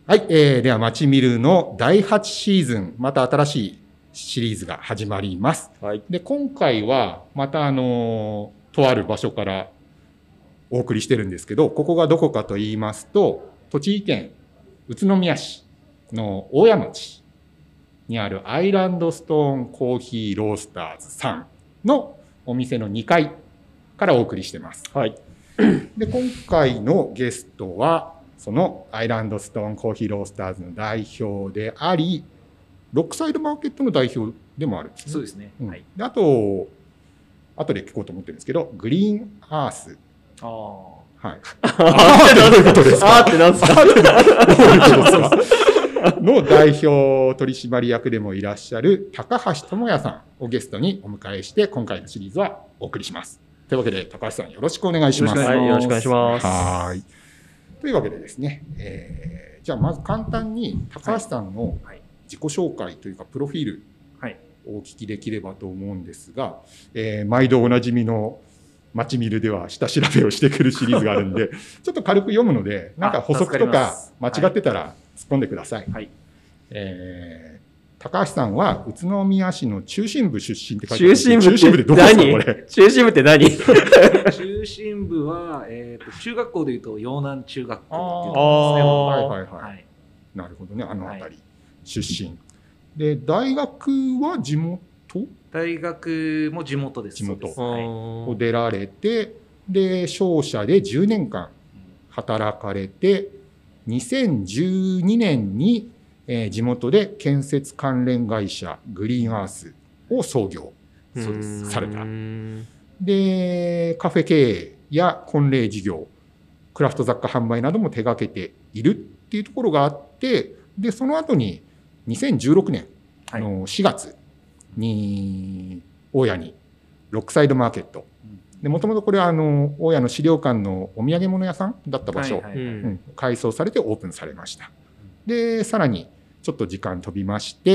はい、では、まちみるの第8シーズン、また新しいシリーズが始まります。 はい、 で、今回は、またとある場所からお送りしてるんですけど、ここがどこかと言いますと、栃木県宇都宮市の大谷町にあるアイランドストーンコーヒーロースターズさんのお店の2階からお送りしてます。 はい。 で、今回のゲストは、そのアイランドストーンコーヒーロースターズの代表であり、ロックサイドマーケットの代表でもあるんですね。 そうですね。はい。 で、あと、後で聞こうと思ってるんですけど、グリーンアース。 ああ。 はい。どういうことですか？ ってなんですか？ どういうことですか？の代表取締役でもいらっしゃる高橋智也さんをゲストにお迎えして、今回のシリーズはお送りします。というわけで、高橋さんよろしくお願いします。 はい、よろしくお願いします。 はい。というわけでですね、じゃあまず簡単に高橋さんの自己紹介というかプロフィールをお聞きできればと思うんですが、毎度おなじみのまちみるでは下調べをしてくるシリーズがあるんで、ちょっと軽く読むので、なんか補足とか間違ってたら突っ込んでください。 はい。 高橋さんは宇都宮市の中心部出身って書いてある。 中心部ってどこですかこれ？ 中心部って何？ 中心部は、中学校でいうと陽南中学校っていうとはいこはいはい。 ろですね。はい。 なるほどね、あの辺り、出身。で、大学は地元？ 大学も地元です。 地元はいを出られて、で、商社で10年間働かれて、2012年に、地元で建設関連会社グリーンアースを創業そうですされた。で、カフェ経営や婚礼事業、クラフト雑貨販売なども手掛けているっていうところがあって、で、その後に2016年の4月に大谷にロックサイドマーケット。で、もともとこれは大谷の資料館のお土産物屋さんだった場所、改装されてオープンされました。で、さらにちょっと時間飛びまして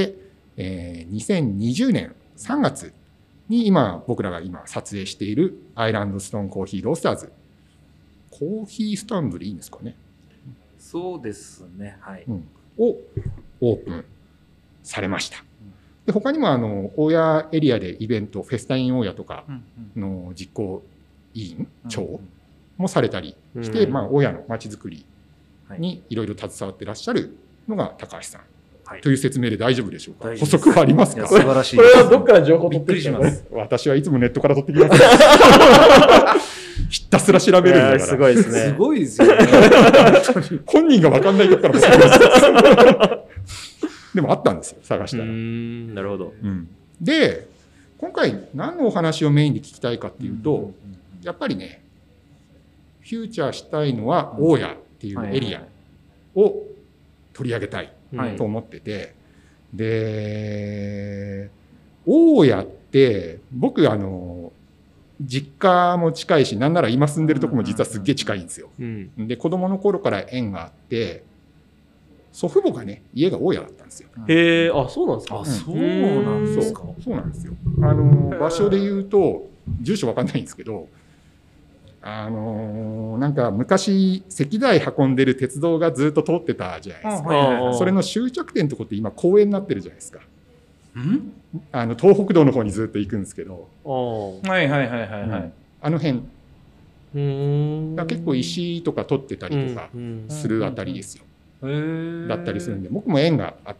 、2020年3月に僕らが今撮影しているアイランドストーンコーヒーロースターズ。コーヒースタンドでいいんですかね？ そうですね。はい。 をオープンされました。で、他にも大谷エリアでイベント、フェスタイン大谷とかの実行委員長もされたりして、大谷の街づくりにいろいろ携わってらっしゃるのが高橋さん。という説明で大丈夫でしょうか？補足はありますか？ 素晴らしい。 これはどっから情報取ってきたの？ 私はいつもネットから取ってきます。ひたすら調べるんだから。 すごいですね。 すごいですよね。 本人が分かんないとこからもでもあったんですよ、探したら。 なるほど。 で、今回何のお話をメインで聞きたいかっていうと、やっぱりね、フューチャーしたいのは大谷っていうエリアを取り上げたいと思ってて、で、大谷って僕実家も近いし、なんなら今住んでるとこも実はすっげえ近いんですよ。で、子供の頃から縁があって、祖父母がね、家が大谷だったんですよ。 へえ、あ、そうなんですか。 あ、そうなんですか。 そうなんですよ。場所で言うと、住所わかんないんですけど、なんか昔、石材運んでる鉄道がずっと通ってたじゃないですか。それの終着点のとこって今公園になってるじゃないですか。東北道の方にずっと行くんですけど。 はいはいはいはいはい。 あの辺。結構石とか取ってたりとかするあたりですよ。だったりするんで、僕も縁があって、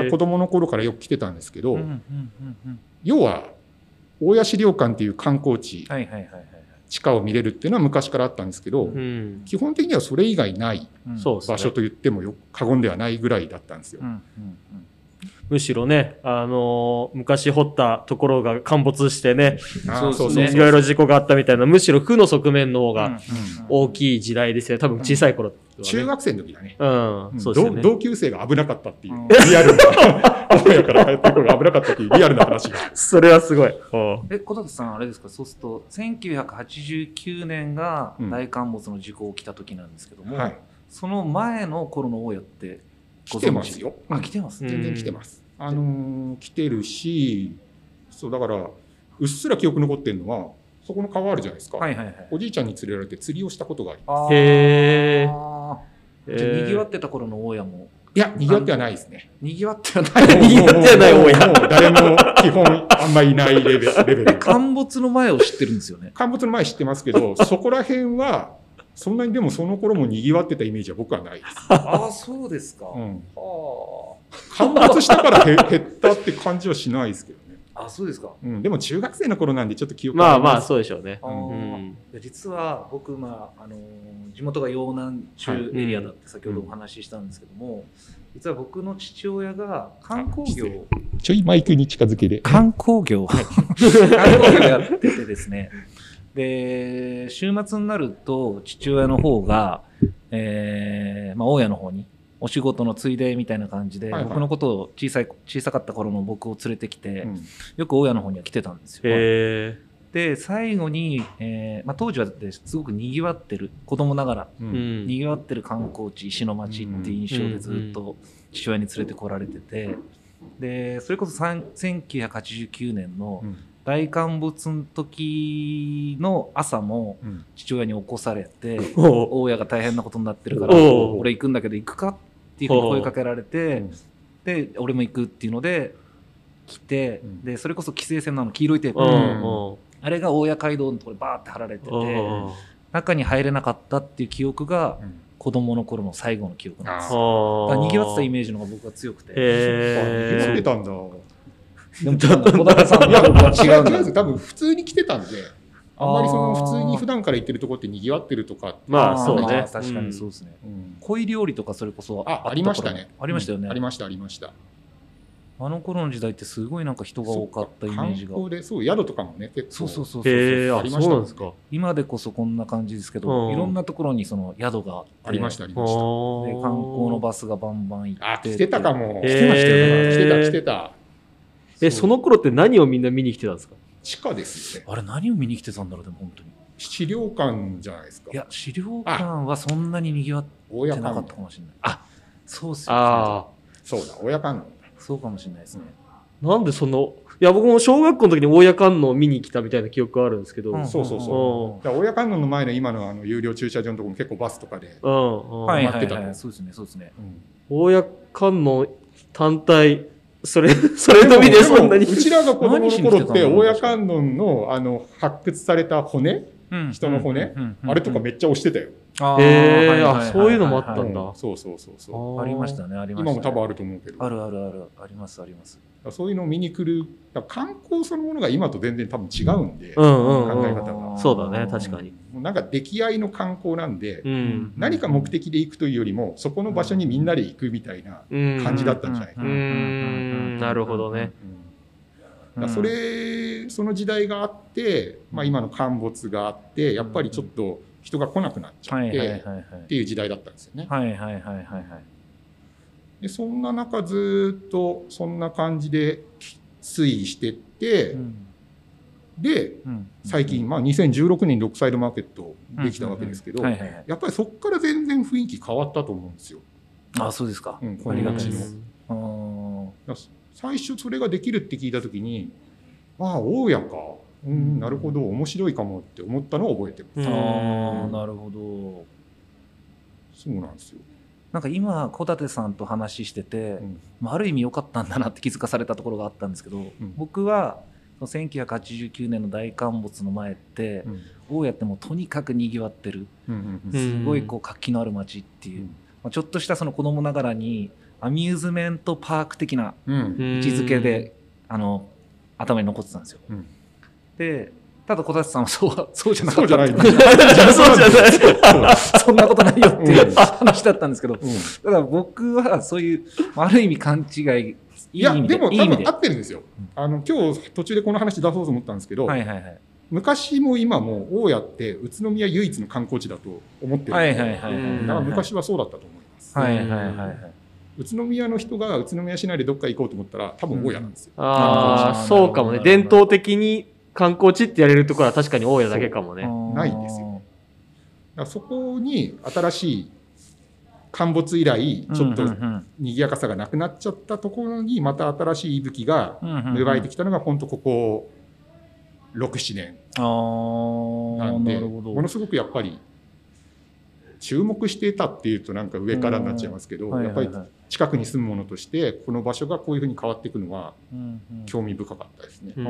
子供の頃からよく来てたんですけど、要は、大谷資料館っていう観光地、地下を見れるっていうのは昔からあったんですけど、基本的にはそれ以外ない場所と言っても過言ではないぐらいだったんですよ。 むしろね、昔掘ったところが陥没してね、いろいろ事故があったみたいな、むしろ負の側面の方が大きい時代ですよね。多分小さい頃、 中学生の時だね。 そうですね。 同級生が危なかったっていう、リアルな、親から帰ってくるが危なかったっていうリアルな話が。 それはすごい。 小立さん、あれですか、そうすると、1989年が大陥没の事故起きた時なんですけども、その前の頃の大谷って、 来てますよ。 来てます。 全然来てます。来てるし、そうだからうっすら記憶残ってるのはそこの川あるじゃないですか。おじいちゃんに連れられて釣りをしたことがあります。 へじゃあ賑わってた頃の大家も。 いや、賑わってはないですね。 賑わってはない。 賑わってはない大家。 もう誰も基本あんまりいないレベル。 陥没の前を知ってるんですよね。 陥没の前知ってますけど、そこら辺は、そんなにでもその頃も賑わってたイメージは僕はないです。 ああ、そうですか。 うん、 は陥没したから減ったって感じはしないですけどね。 あ。あ、そうですか。 うん、でも中学生の頃なんでちょっと記憶まあまあ、そうでしょうね。 実は僕、地元が陽南中エリアだって先ほどお話ししたんですけども、実は僕の父親が観光業、 ちょいマイクに近づけで。 観光業やっててですね。で、週末になると父親の方が、大家の方にお仕事のついでみたいな感じで、僕のことを小さかった頃の僕を連れてきて、よく大家の方には来てたんですよ。で、最後に、当時はすごく賑わってる、子供ながら、賑わってる観光地、石の町っていう印象でずっと父親に連れてこられてて、で、それこそ1989年の大陥没の時の朝も父親に起こされて、大家が大変なことになってるから、俺行くんだけど行くかっていうふうに声かけられて、で、俺も行くっていうので来て、で、それこそ規制線の黄色いテープ、あれが大谷街道のところにバーって貼られてて、中に入れなかったっていう記憶が子供の頃の最後の記憶なんですよ。だから賑わってたイメージの方が僕は強くて。 賑わってたんだ。 でもちょっと小田さんの僕は違うんだ。 多分普通に来てたんで、あんまり普通に普段から行ってるところって賑わってるとか。 まあそうね。 確かにそうですね。鯉料理とかそれこそありましたね。 ありましたよね。 ありましたありました。 あの頃の時代ってすごいなんか人が多かったイメージが。 観光でそう宿とかもね結構そうありましたね。 今でこそこんな感じですけど、いろんなところにその宿がありましたありました。で観光のバスがバンバン行って。 来てたかも。 来てましたよね。 来てた。 その頃って何をみんな見に来てたんですか？ 地下ですよね。 あれ何を見に来てたんだろうでも本当に。 資料館じゃないですか。 いや資料館はそんなに賑わってなかったかもしれない。あ、そうっすよ。 そうだ大谷観音。 そうかもしれないですね。 なんでいや僕も小学校の時に大谷観音を見に来たみたいな記憶があるんですけど。 そう。大谷観音の前の今の有料駐車場のところも結構バスとかで待ってたと。 そうですねそうですね。 大谷観音単体それのみでそんなに。 うちらが子供の頃って大谷観音の発掘された骨、人の骨、あれとかめっちゃ押してたよ。 そういうのもあったんだ。 そうありましたねありました。 今も多分あると思うけど。 あるありますあります。 そういうのを見に来る観光そのものが今と全然多分違うんで、考え方が。 そうだね確かに。 なんか出来合いの観光なんで、何か目的で行くというよりもそこの場所にみんなで行くみたいな感じだったんじゃないかな。 なるほどね。 その時代があって、今の陥没があってやっぱりちょっと人が来なくなっちゃってっていう時代だったんですよね。でそんな中ずっとそんな感じで推移してって、で最近2016年にロックサイドマーケットできたわけですけど、やっぱりそこから全然雰囲気変わったと思うんですよ。 あ、そうですか。 この街の。最初それができるって聞いた時に大家か、なるほど面白いかもって思ったのを覚えてます。 なるほど。 そうなんですよ。 なんか今小舘さんと話してて、ある意味良かったんだなって気づかされたところがあったんですけど、僕は1989年の大陥没の前って、大家ってもうとにかくにぎわってる、すごい活気のある街っていう、ちょっとしたその子供ながらにアミューズメントパーク的な位置づけで、頭に残ってたんですよ。でただ小舘さんはそうじゃなかった。そうじゃない。そんなことないよっていう話だったんですけど、ただ僕はそういうある意味勘違い、 いやでも多分合ってるんですよ。今日途中でこの話出そうと思ったんですけど、昔も今も大家って宇都宮唯一の観光地だと思ってるんで、だから昔はそうだったと思います。宇都宮の人が宇都宮市内でどっか行こうと思ったら多分大家なんですよ。 そうかもね。伝統的に観光地ってやれるところは確かに大家だけかもね。 ないんですよ。だからそこに新しい陥没以来ちょっと賑やかさがなくなっちゃったところにまた新しい息吹が芽生えてきたのが本当ここ6、7年なんで、ものすごくやっぱり注目していたっていうとなんか上からになっちゃいますけど、やっぱり近くに住むものとしてこの場所がこういうふうに変わっていくのは興味深かったですね。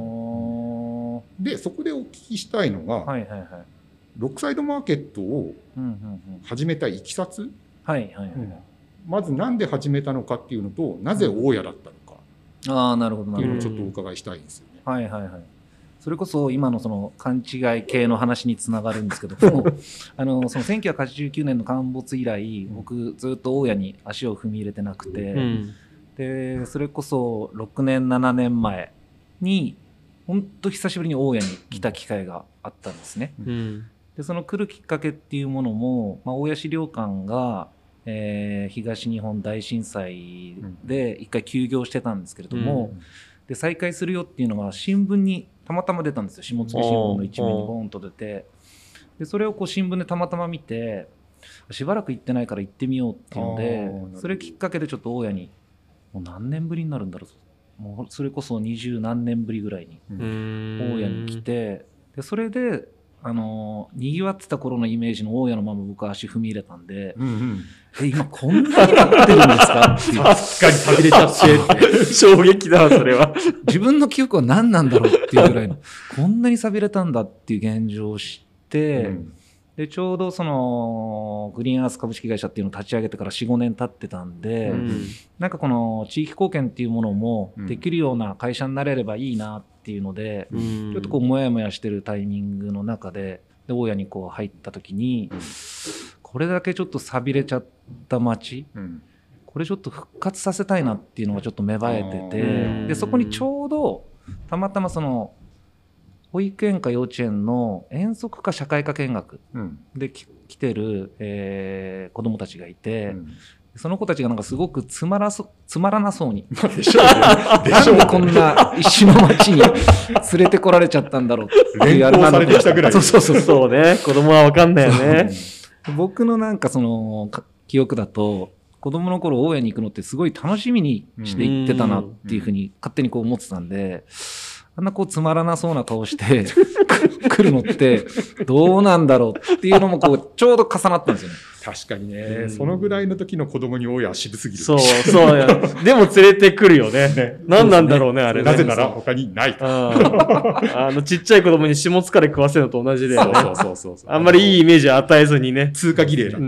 でそこでお聞きしたいのが、ロックサイドマーケットを始めたいきさつ、まず何で始めたのかっていうのと、なぜ大家だったのかっていうのをちょっとお伺いしたいんですよね。 それこそ今のその勘違い系の話につながるんですけどもその1989年の陥没以来、僕ずっと大家に足を踏み入れてなくて、でそれこそ6年7年前に本当久しぶりに大家に来た機会があったんですね。でその来るきっかけっていうものも、大家資料館が、東日本大震災で一回休業してたんですけれども、で再開するよっていうのが新聞にたまたま出たんですよ。下野新聞の一面にボーンと出て、でそれをこう新聞でたまたま見て、しばらく行ってないから行ってみようっていうので、それきっかけでちょっと大家にもう何年ぶりになるんだろう、もうそれこそ20何年ぶりぐらいに大家に来て、でそれでにぎわってた頃のイメージの大家のまま僕は足踏み入れたんで、今こんなになってるんですかっていう。 確かに寂れちゃって衝撃だわそれは。 自分の記憶は何なんだろうっていうぐらいのこんなに寂れたんだっていう現状を知って、でちょうどそのグリーンアース株式会社っていうのを立ち上げてから 4,5 年経ってたんで、なんかこの地域貢献っていうものもできるような会社になれればいいなっていうので、ちょっとこうもやもやしてるタイミングの中で大家にこう入った時に、これだけちょっと寂れちゃった街、これちょっと復活させたいなっていうのがちょっと芽生えてて、でそこにちょうどたまたまその保育園か幼稚園の遠足か社会科見学で来てる、子どもたちがいて、その子たちがなんかすごくつまらなそうになんでこんな石の町に連れてこられちゃったんだろうっていう連行されてきたぐらい。 そうね、子供は分かんないよね。 僕のなんかその記憶だと、子供の頃大家に行くのってすごい楽しみにして行ってたなっていうふうに勝手にこう思ってたんで、あんなこうつまらなそうな顔して来るのってどうなんだろうっていうのもこうちょうど重なったんですよね。 確かにね、そのぐらいの時の子供に大家は渋すぎる。 そうや。でも連れてくるよね。何なんだろうね、あれね。 なぜなら他にない。 ちっちゃい子供に下疲れ食わせるのと同じで、ね。 そう。 あんまりいいイメージ与えずにね。 通過儀礼だって。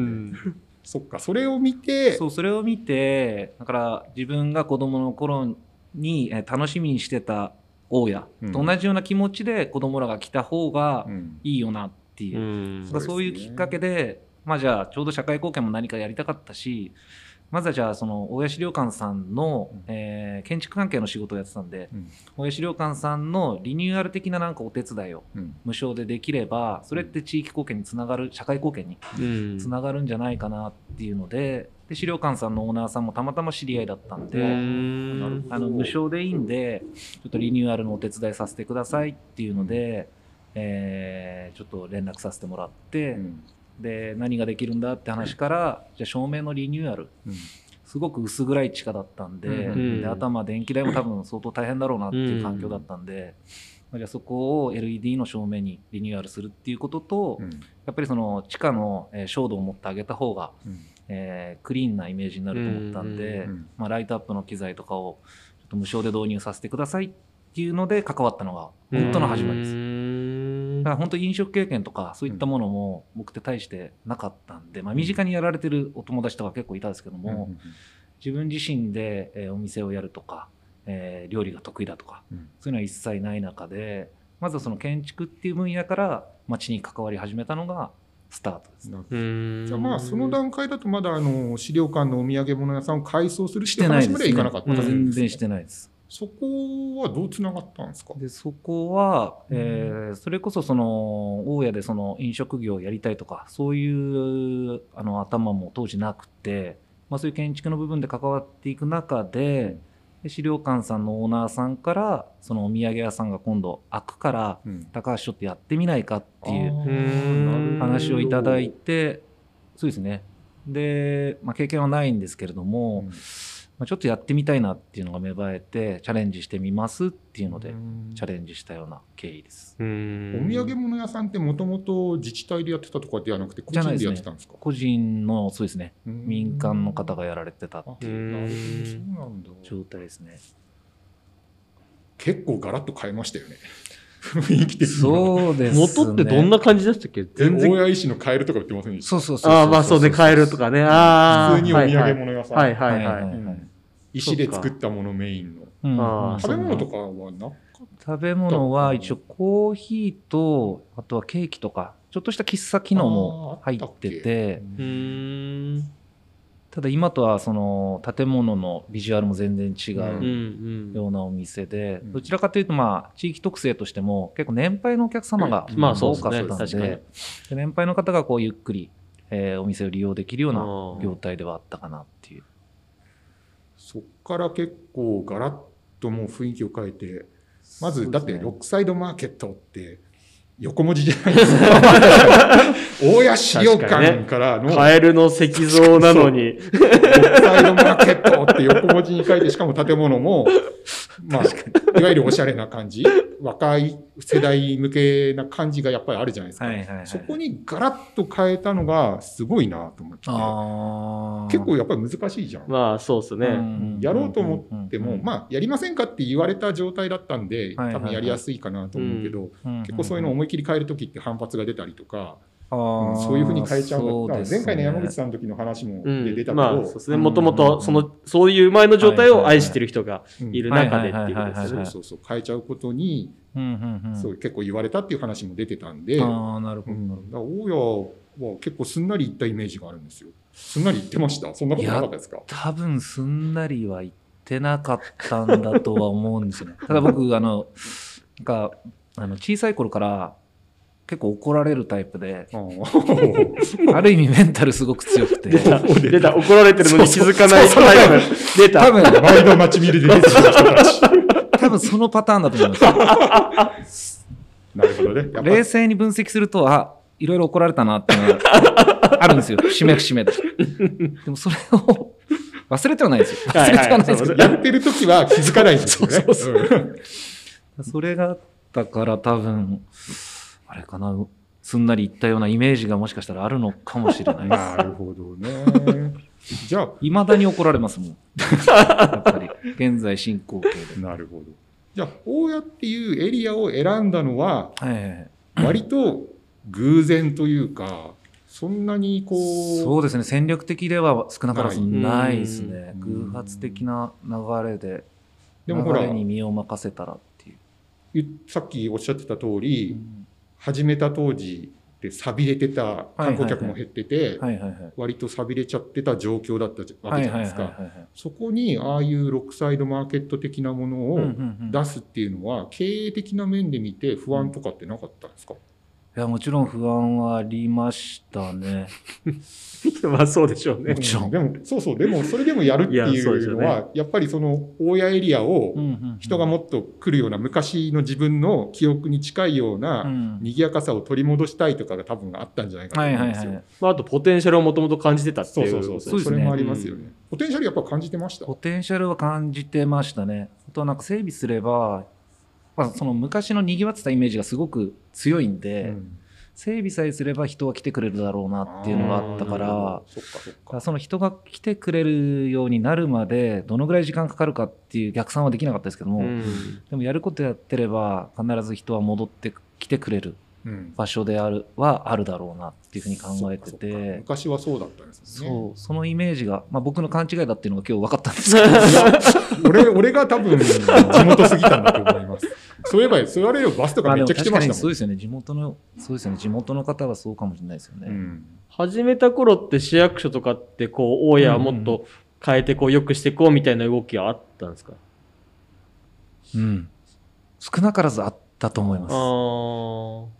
そっか、それを見て。 それを見て、だから自分が子供の頃に楽しみにしてた大家と同じような気持ちで子供らが来た方がいいよなっていう、そういうきっかけで、じゃあちょうど社会貢献も何かやりたかったし、まずはじゃあその大家資料館さんの、建築関係の仕事をやってたんで、大家資料館さんのリニューアル的ななんかお手伝いを無償でできれば、それって地域貢献につながる、社会貢献につながるんじゃないかなっていうので、資料館さんのオーナーさんもたまたま知り合いだったんで、無償でいいんでちょっとリニューアルのお手伝いさせてくださいっていうので、ちょっと連絡させてもらって、で何ができるんだって話から、じゃあ照明のリニューアル、すごく薄暗い地下だったんで、で頭電気代も多分相当大変だろうなっていう環境だったんで、じゃあそこを LED の照明にリニューアルするっていうことと、やっぱりその地下の照度を持ってあげた方が、クリーンなイメージになると思ったんで、ライトアップの機材とかをちょっと無償で導入させてくださいっていうので関わったのが本当の始まりです。だから本当飲食経験とかそういったものも僕って大してなかったんで、身近にやられてるお友達とか結構いたんですけども、自分自身でお店をやるとか、料理が得意だとか、そういうのは一切ない中で、まずはその建築っていう分野から町に関わり始めたのがスタートですね。 じゃあその段階だとまだ資料館のお土産物屋さんを改装するっていう話まではいかなかったんですね。 全然してないです。 そこはどうつながったんですか？ でそこは、それこそその大家でその飲食業をやりたいとかそういう頭も当時なくて、そういう建築の部分で関わっていく中で、資料館さんのオーナーさんからそのお土産屋さんが今度開くから、高橋ちょっとやってみないかっていう話をいただいて、そうですね。で、経験はないんですけれども、 ちょっとやってみたいなっていうのが芽生えてチャレンジしてみますっていうのでチャレンジしたような経緯です。 お土産物屋さんってもともと自治体でやってたとかではなくて個人でやってたんですか？ 個人の、そうですね、民間の方がやられてたっていう状態ですね。 結構ガラッと変えましたよね。雰囲気的に。 そうですね。 元ってどんな感じでしたっけ？ 全然。大谷石のカエルとか売ってませんでした？ そうそうそう。 ああ、まあそうね、カエルとかね。ああ。 普通にお土産物屋さん。 はいはいはい。 石で作ったものメインの。食べ物とかはなかった？ 食べ物は一応コーヒーと、あとはケーキとか、ちょっとした喫茶機能も入ってて、ただ今とはその建物のビジュアルも全然違うようなお店で、どちらかというとまあ地域特性としても結構年配のお客様が多かったので、年配の方がこうゆっくりお店を利用できるような業態ではあったかなっていう。 そっから結構ガラッともう雰囲気を変えて、まずだってロックサイドマーケットって横文字じゃないですか。大谷資料館からの、 カエルの石像なのに。 ロックサイドマーケットって横文字に書いて、しかも建物も、まあ、いわゆるおしゃれな感じ、若い世代向けな感じがやっぱりあるじゃないですか。そこにガラッと変えたのがすごいなと思って。結構やっぱり難しいじゃん。 まあそうですね。 やろうと思っても、まあやりませんかって言われた状態だったんで、多分やりやすいかなと思うけど、結構そういうのを思い切り変えるときって反発が出たりとか、そういうふうに変えちゃうんだ。前回の山口さんの時の話も出たけど、 まあそうですね。もともとそういう前の状態を愛してる人がいる中でっていうことですね。 そうそう変えちゃうことに、そう結構言われたっていう話も出てたんで、 なるほど。 大谷は結構すんなりいったイメージがあるんですよ。すんなりいってました？そんなことなかったですか？ 多分すんなりは言ってなかったんだとは思うんですよね。ただ僕なんか小さい頃から結構怒られるタイプで、ある意味メンタルすごく強くて。 出た、怒られてるのに気づかないタイプ。出た。 多分、毎度待ち見るで出てる人たち。 多分そのパターンだと思います。 なるほどね。 冷静に分析すると、いろいろ怒られたなっていうのがあるんですよ。節目節目で。でもそれを忘れてはないですよ。忘れてはないですけど。 やってる時は気づかないんですよね。 それがあったから多分、あれかな、すんなりいったようなイメージがもしかしたらあるのかもしれないです。 なるほどね。じゃあ、 未だに怒られますもん。やっぱり、現在進行形で。 なるほど。じゃあ、大谷っていうエリアを選んだのは、割と偶然というか、そんなにこう。 そうですね、戦略的では少なからずないですね。偶発的な流れで、流れに身を任せたらっていう。 さっきおっしゃってた通り、始めた当時で寂れてた観光客も減ってて、割と寂れちゃってた状況だったわけじゃないですか。そこにああいうロックサイドマーケット的なものを出すっていうのは、経営的な面で見て不安とかってなかったんですか？ いや、もちろん不安はありましたね。 まあそうでしょうね。 もちろん。 でも、でもそれでもやるっていうのは、やっぱりその大谷エリアを人がもっと来るような昔の自分の記憶に近いような賑やかさを取り戻したいとかが多分あったんじゃないかと思うんですよ。 まああとポテンシャルをもともと感じてたっていう。 それもありますよね。ポテンシャルやっぱ感じてました？ ポテンシャルは感じてましたね。あとなんか整備すれば、その昔の賑わってたイメージがすごく強いんで、整備さえすれば人は来てくれるだろうなっていうのがあったから、その人が来てくれるようになるまでどのぐらい時間かかるかっていう逆算はできなかったですけども、でもやることやってれば必ず人は戻ってきてくれる場所であるだろうなっていうふうに考えてて、 昔はそうだったんですね。 そのイメージが、僕の勘違いだっていうのが今日分かったんですけど俺が多分地元すぎたんだと思います。そういえばバスとかめっちゃ来てましたもん。 そうですよね。地元の方はそうかもしれないですよね。 始めた頃って市役所とかってこう大谷はもっと変えてこう良くしていこうみたいな動きはあったんですか？ 少なからずあったと思います。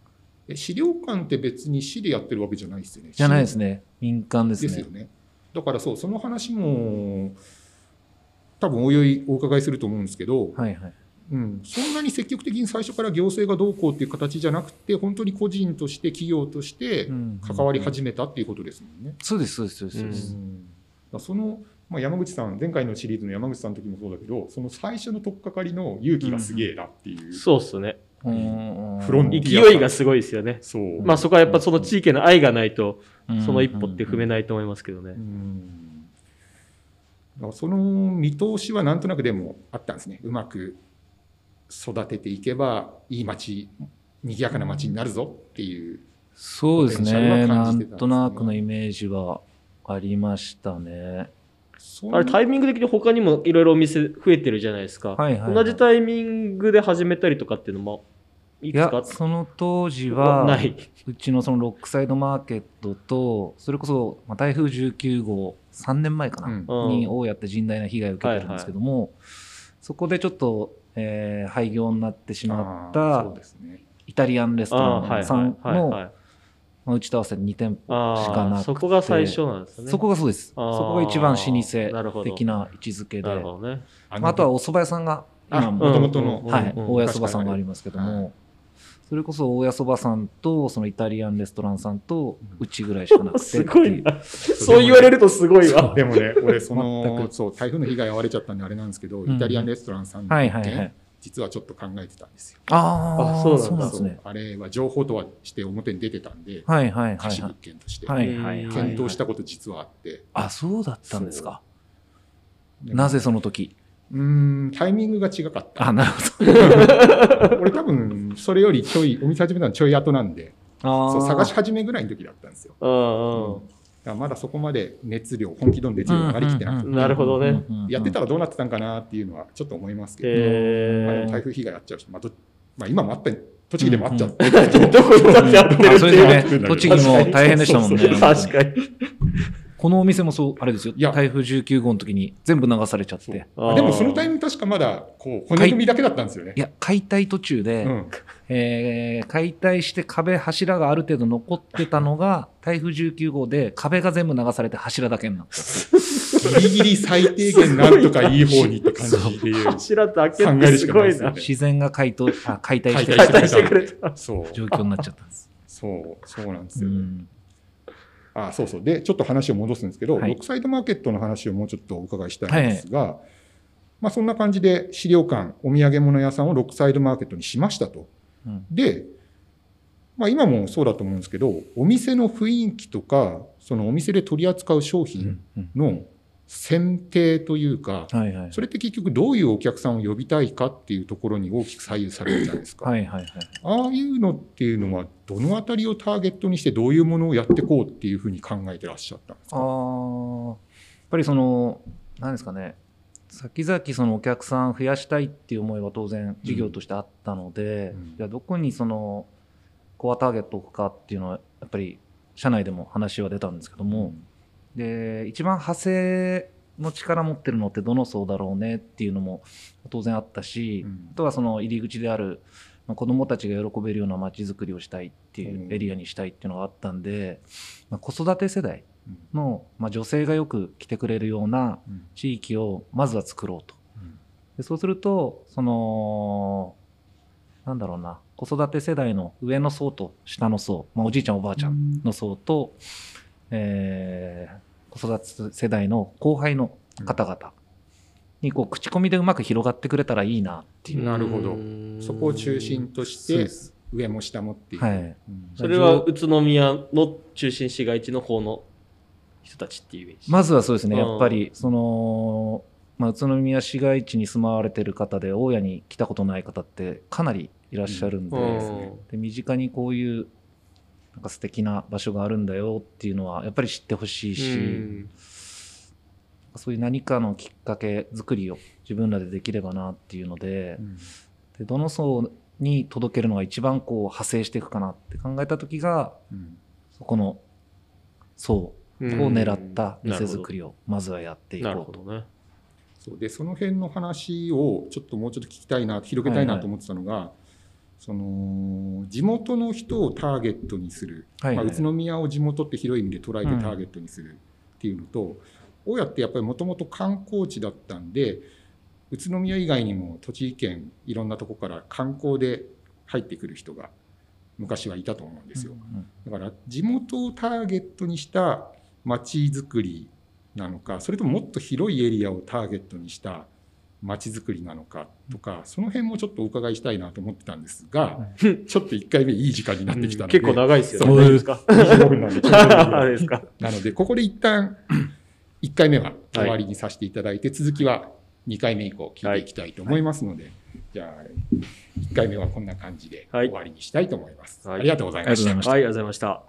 資料館って別に市でやってるわけじゃないですよね。 じゃないですね。民間ですね。 ですよね。だからその話も多分お伺いすると思うんですけど、そんなに積極的に最初から行政がどうこうっていう形じゃなくて、本当に個人として企業として関わり始めたっていうことですもんね。 そうです。 その山口さん前回のシリーズの山口さんの時もそうだけど、その最初の取っかかりの勇気がすげえなっていう、 そうっすね。 フロンティア勢いがすごいですよね。 そう、 まあそこはやっぱその地域の愛がないとその一歩って踏めないと思いますけどね。 その見通しはなんとなくでもあったんですね。うまく育てていけばいい町、賑やかな町になるぞっていう。 そうですね。なんとなくのイメージはありましたね。 あれタイミング的に他にもいろいろお店増えてるじゃないですか。同じタイミングで始めたりとかっていうのもいくつかあった？ その当時はうちのそのロックサイドマーケットと、それこそ台風19号3年前かな、に大家って甚大な被害を受けてるんですけども、そこでちょっと、廃業になってしまったイタリアンレストランさんの打ち合わせ2店舗しかなくて、 そこが最初なんですね。 そこがそうです。そこが一番老舗的な位置づけで、あとはお蕎麦屋さんが今もともとの大家蕎麦さんがありますけども、それこそ大家蕎麦さんとそのイタリアンレストランさんとうちぐらいしかなくてすごいな。そう言われるとすごいわ。 でもね、俺そう台風の被害遭われちゃったんであれなんですけど、イタリアンレストランさんの件実はちょっと考えてたんですよ。 そうなんですね。 あれは情報とはして表に出てたんで、貸し物件として検討したこと実はあって。 そうだったんですか。なぜその時？ タイミングが違かった。 なるほど。 俺多分それよりお店始めたのちょい後なんで、探し始めぐらいの時だったんですよ。まだそこまで本気度の熱量が上がりきってなくて、 なるほどね。 やってたらどうなってたんかなっていうのはちょっと思いますけど、台風被害あっちゃうし、今もあった栃木でもあっちゃって、 どこにだってやってるっていう。栃木も大変でしたもんね。 確かに。 このお店もそう、あれですよ。台風19号の時に全部流されちゃって。でもそのタイミング確かまだ骨組みだけだったんですよね。 いや、解体途中で、解体して柱がある程度残ってたのが、台風19号で壁が全部流されて柱だけになった。 ギリギリ最低限なんとかいい方にって感じっていう。 柱だけってすごいな。 自然が解体してくれた。 状況になっちゃったんです。 そうなんですよ。そうでちょっと話を戻すんですけど、ロックサイドマーケットの話をもうちょっとお伺いしたいんですが、そんな感じで資料館、お土産物屋さんをロックサイドマーケットにしましたと。で、今もそうだと思うんですけど、お店の雰囲気とかそのお店で取り扱う商品の選定というか、それって結局どういうお客さんを呼びたいかっていうところに大きく左右されるじゃないですか。ああいうのっていうのはどのあたりをターゲットにしてどういうものをやっていこうっていうふうに考えてらっしゃったんですか？ やっぱり何ですかね、先々そのお客さん増やしたいっていう思いは当然事業としてあったので、じゃあどこにコアターゲットを置くかっていうのはやっぱり社内でも話は出たんですけども、で一番派生の力持ってるのってどの層だろうねっていうのも当然あったし、あとはその入り口である子どもたちが喜べるような街づくりをしたいっていうエリアにしたいっていうのがあったんで、子育て世代の女性がよく来てくれるような地域をまずは作ろうと。でそうするとなんだろうな、子育て世代の上の層と下の層、おじいちゃんおばあちゃんの層と、子育て世代の後輩の方々に口コミでうまく広がってくれたらいいなっていう。 なるほど。そこを中心として上も下もっていう。 それは宇都宮の中心市街地の方の人たちっていうイメージ。 まずはそうですね。やっぱり宇都宮市街地に住まわれてる方で大家に来たことない方ってかなりいらっしゃるんで、で身近にこういうなんか素敵な場所があるんだよっていうのはやっぱり知ってほしいし、そういう何かのきっかけ作りを自分らでできればなっていうので、でどの層に届けるのが一番派生していくかなって考えた時が、そこの層を狙った店作りをまずはやっていこうと。 でその辺の話をもうちょっと聞きたいな、広げたいなと思ってたのが、地元の人をターゲットにする、宇都宮を地元って広い意味で捉えてターゲットにするっていうのと、大家ってやっぱりもともと観光地だったんで、宇都宮以外にも栃木県いろんなとこから観光で入ってくる人が昔はいたと思うんですよ。だから地元をターゲットにした街づくりなのか、それとももっと広いエリアをターゲットにした街づくりなのかとか、その辺もちょっとお伺いしたいなと思ってたんですが、ちょっと1回目いい時間になってきたので、 結構長いですよね。 そうですか。 25分なんであれですか。 なので、ここで一旦1回目は終わりにさせていただいて、続きは2回目以降聞いていきたいと思いますので、じゃあ1回目はこんな感じで終わりにしたいと思います。ありがとうございました。 はい、ありがとうございました。